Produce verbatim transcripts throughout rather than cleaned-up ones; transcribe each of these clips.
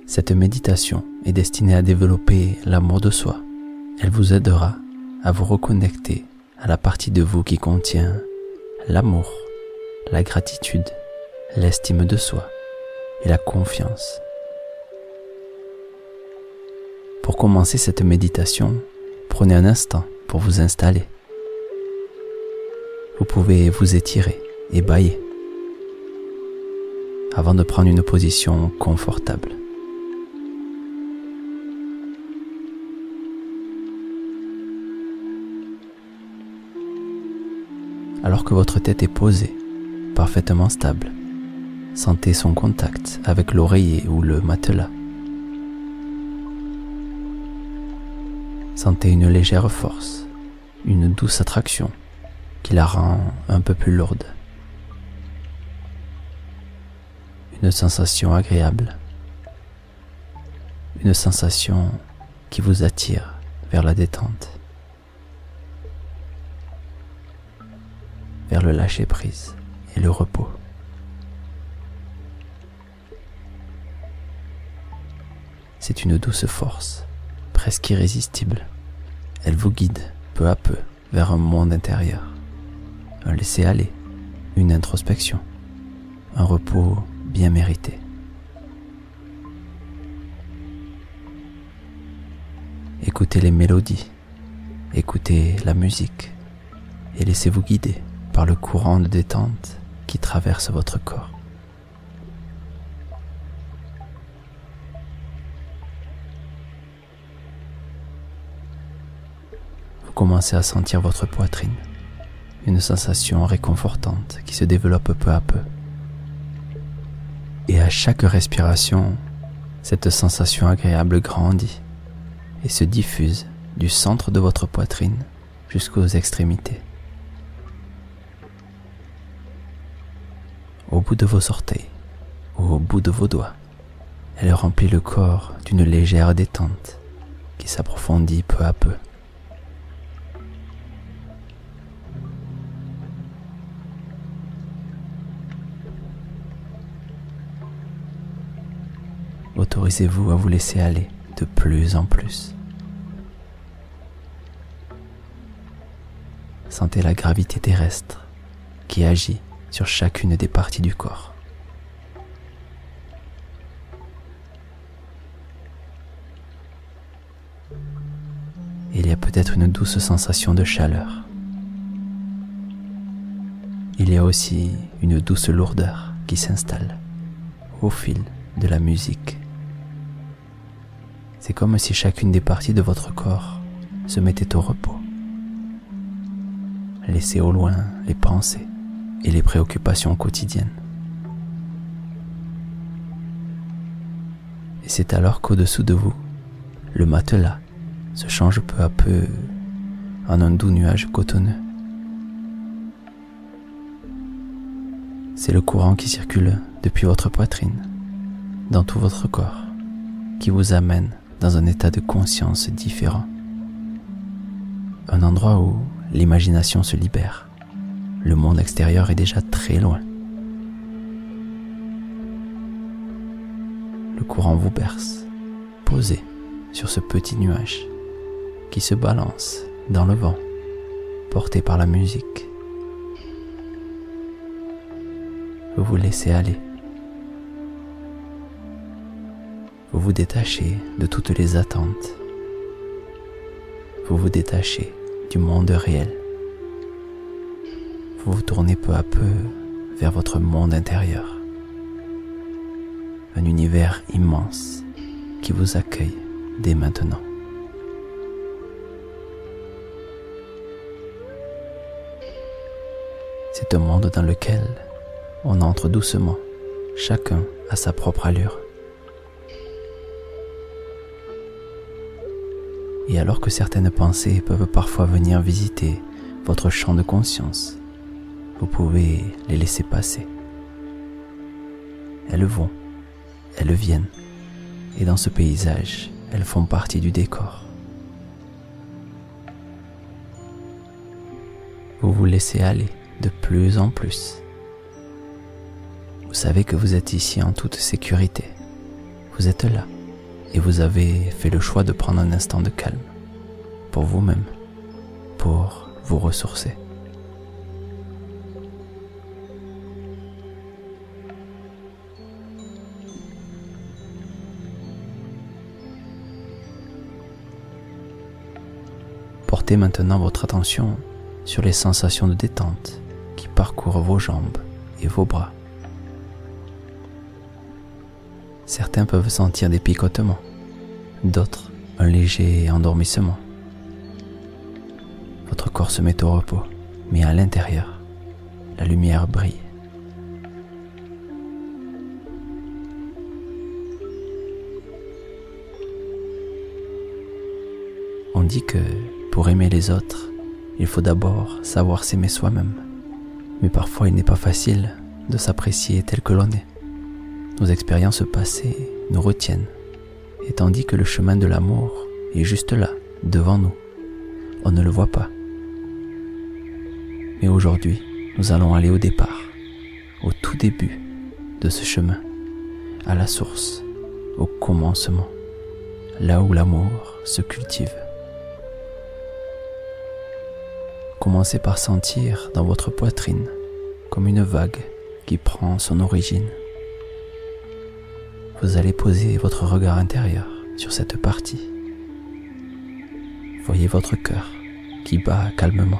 Cette méditation est destinée à développer l'amour de soi. Elle vous aidera à vous reconnecter à la partie de vous qui contient l'amour, la gratitude, l'estime de soi et la confiance. Pour commencer cette méditation, prenez un instant pour vous installer. Vous pouvez vous étirer et bâiller avant de prendre une position confortable. Alors que votre tête est posée, parfaitement stable, sentez son contact avec l'oreiller ou le matelas. Sentez une légère force, une douce attraction qui la rend un peu plus lourde. Une sensation agréable, une sensation qui vous attire vers la détente, vers le lâcher-prise et le repos. C'est une douce force, presque irrésistible. Elle vous guide peu à peu vers un monde intérieur, un laisser-aller, une introspection, un repos bien mérité. Écoutez les mélodies, écoutez la musique et laissez-vous guider par le courant de détente qui traverse votre corps. Vous commencez à sentir votre poitrine, une sensation réconfortante qui se développe peu à peu. Et à chaque respiration, cette sensation agréable grandit et se diffuse du centre de votre poitrine jusqu'aux extrémités. Au bout de vos orteils, au bout de vos doigts, elle remplit le corps d'une légère détente qui s'approfondit peu à peu. Autorisez-vous à vous laisser aller de plus en plus. Sentez la gravité terrestre qui agit sur chacune des parties du corps. Il y a peut-être une douce sensation de chaleur. Il y a aussi une douce lourdeur qui s'installe au fil de la musique. C'est comme si chacune des parties de votre corps se mettait au repos. Laissez au loin les pensées et les préoccupations quotidiennes. Et c'est alors qu'au-dessous de vous, le matelas se change peu à peu en un doux nuage cotonneux. C'est le courant qui circule depuis votre poitrine, dans tout votre corps, qui vous amène dans un état de conscience différent. Un endroit où l'imagination se libère. Le monde extérieur est déjà très loin. Le courant vous berce, posé sur ce petit nuage qui se balance dans le vent, porté par la musique. Vous vous laissez aller. Vous vous détachez de toutes les attentes. Vous vous détachez du monde réel. Vous vous tournez peu à peu vers votre monde intérieur. Un univers immense qui vous accueille dès maintenant. C'est un monde dans lequel on entre doucement, chacun à sa propre allure. Et alors que certaines pensées peuvent parfois venir visiter votre champ de conscience, vous pouvez les laisser passer. Elles vont, elles viennent, et dans ce paysage, elles font partie du décor. Vous vous laissez aller de plus en plus. Vous savez que vous êtes ici en toute sécurité. Vous êtes là, et vous avez fait le choix de prendre un instant de calme pour vous-même, pour vous ressourcer. Portez maintenant votre attention sur les sensations de détente qui parcourent vos jambes et vos bras. Certains peuvent sentir des picotements, d'autres un léger endormissement. Votre corps se met au repos, mais à l'intérieur, la lumière brille. On dit que pour aimer les autres, il faut d'abord savoir s'aimer soi-même. Mais parfois il n'est pas facile de s'apprécier tel que l'on est. Nos expériences passées nous retiennent, et tandis que le chemin de l'amour est juste là, devant nous, on ne le voit pas. Mais aujourd'hui, nous allons aller au départ, au tout début de ce chemin, à la source, au commencement, là où l'amour se cultive. Commencez par sentir dans votre poitrine comme une vague qui prend son origine. Vous allez poser votre regard intérieur sur cette partie. Voyez votre cœur qui bat calmement.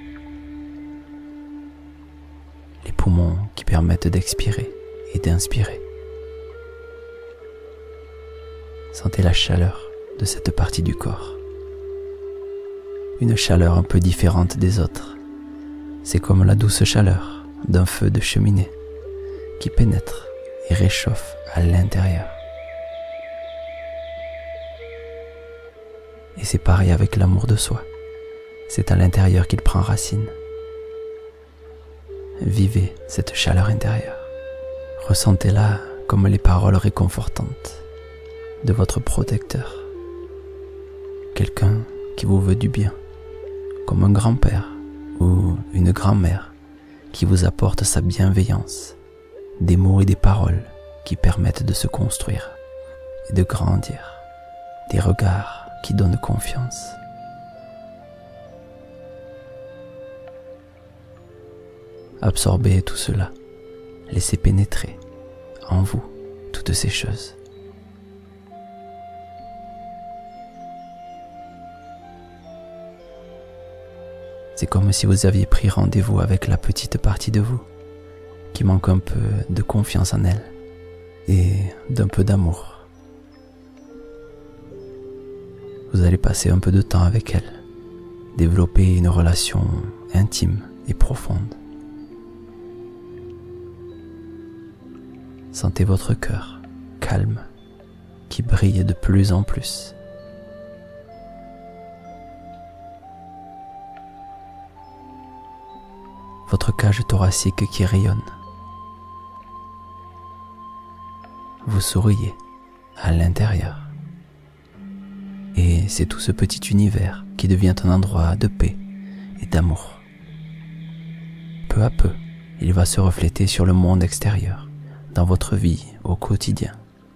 Les poumons qui permettent d'expirer et d'inspirer. Sentez la chaleur de cette partie du corps. Une chaleur un peu différente des autres. C'est comme la douce chaleur d'un feu de cheminée qui pénètre et réchauffe à l'intérieur. Et c'est pareil avec l'amour de soi. C'est à l'intérieur qu'il prend racine. Vivez cette chaleur intérieure. Ressentez-la comme les paroles réconfortantes de votre protecteur. Quelqu'un qui vous veut du bien, comme un grand-père ou une grand-mère qui vous apporte sa bienveillance, des mots et des paroles qui permettent de se construire et de grandir, des regards qui donnent confiance. Absorbez tout cela, laissez pénétrer en vous toutes ces choses. C'est comme si vous aviez pris rendez-vous avec la petite partie de vous qui manque un peu de confiance en elle et d'un peu d'amour. Vous allez passer un peu de temps avec elle, développer une relation intime et profonde. Sentez votre cœur calme qui brille de plus en plus. Votre cage thoracique qui rayonne. Vous souriez à l'intérieur. Et c'est tout ce petit univers qui devient un endroit de paix et d'amour. Peu à peu, il va se refléter sur le monde extérieur, dans votre vie au quotidien.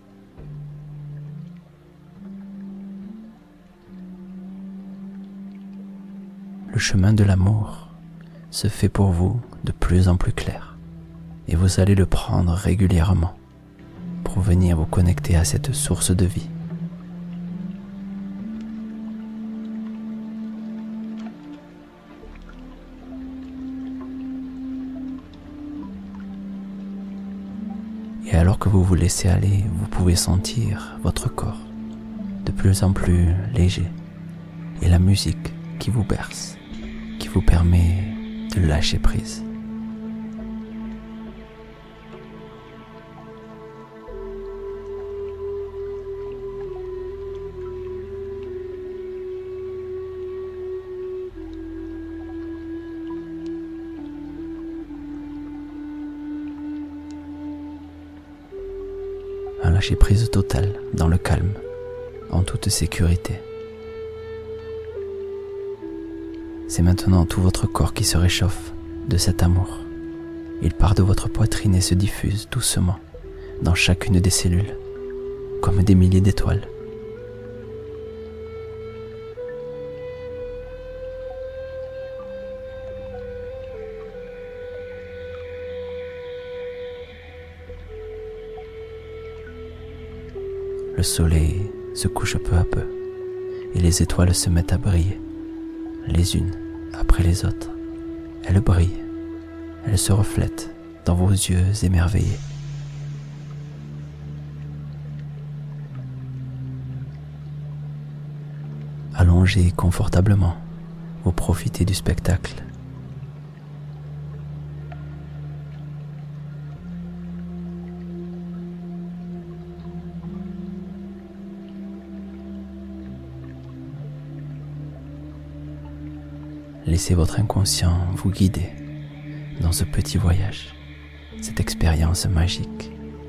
Le chemin de l'amour se fait pour vous de plus en plus clair et vous allez le prendre régulièrement pour venir vous connecter à cette source de vie. Et alors que vous vous laissez aller, vous pouvez sentir votre corps de plus en plus léger et la musique qui vous berce, qui vous permet de lâcher prise. Un lâcher prise total dans le calme, en toute sécurité. C'est maintenant tout votre corps qui se réchauffe de cet amour. Il part de votre poitrine et se diffuse doucement dans chacune des cellules, comme des milliers d'étoiles le soleil se couche peu à peu et les étoiles se mettent à briller, les unes après les autres. Elles brillent, elles se reflètent dans vos yeux émerveillés. Allongez confortablement, vous profitez du spectacle. Laissez votre inconscient vous guider dans ce petit voyage, cette expérience magique.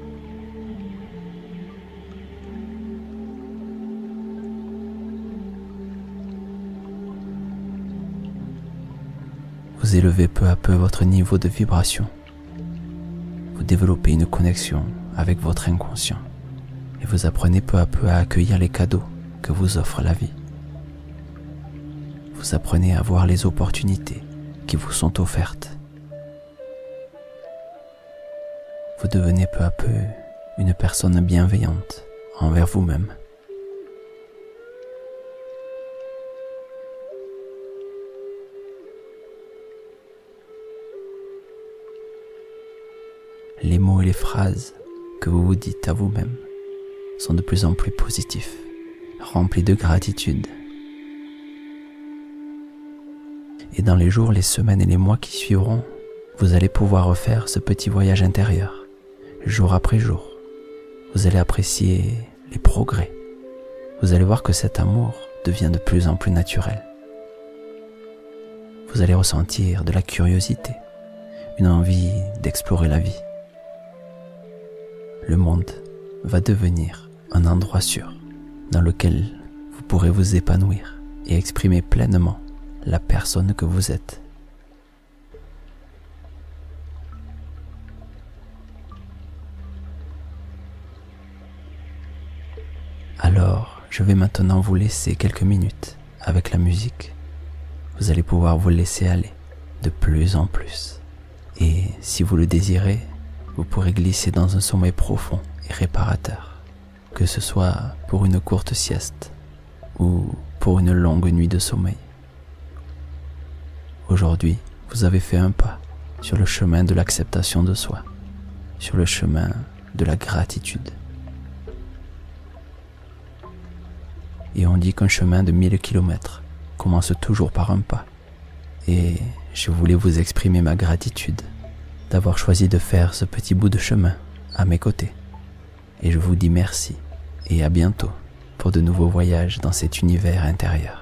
Vous élevez peu à peu votre niveau de vibration. Vous développez une connexion avec votre inconscient et vous apprenez peu à peu à accueillir les cadeaux que vous offre la vie. Vous apprenez à voir les opportunités qui vous sont offertes. Vous devenez peu à peu une personne bienveillante envers vous-même. Les mots et les phrases que vous vous dites à vous-même sont de plus en plus positifs, remplis de gratitude. Et dans les jours, les semaines et les mois qui suivront, vous allez pouvoir refaire ce petit voyage intérieur, jour après jour. Vous allez apprécier les progrès. Vous allez voir que cet amour devient de plus en plus naturel. Vous allez ressentir de la curiosité, une envie d'explorer la vie. Le monde va devenir un endroit sûr dans lequel vous pourrez vous épanouir et exprimer pleinement la personne que vous êtes. Alors, je vais maintenant vous laisser quelques minutes avec la musique. Vous allez pouvoir vous laisser aller de plus en plus. Et si vous le désirez, vous pourrez glisser dans un sommeil profond et réparateur, que ce soit pour une courte sieste ou pour une longue nuit de sommeil. Aujourd'hui, vous avez fait un pas sur le chemin de l'acceptation de soi, sur le chemin de la gratitude. Et on dit qu'un chemin de mille kilomètres commence toujours par un pas. Et je voulais vous exprimer ma gratitude d'avoir choisi de faire ce petit bout de chemin à mes côtés. Et je vous dis merci et à bientôt pour de nouveaux voyages dans cet univers intérieur.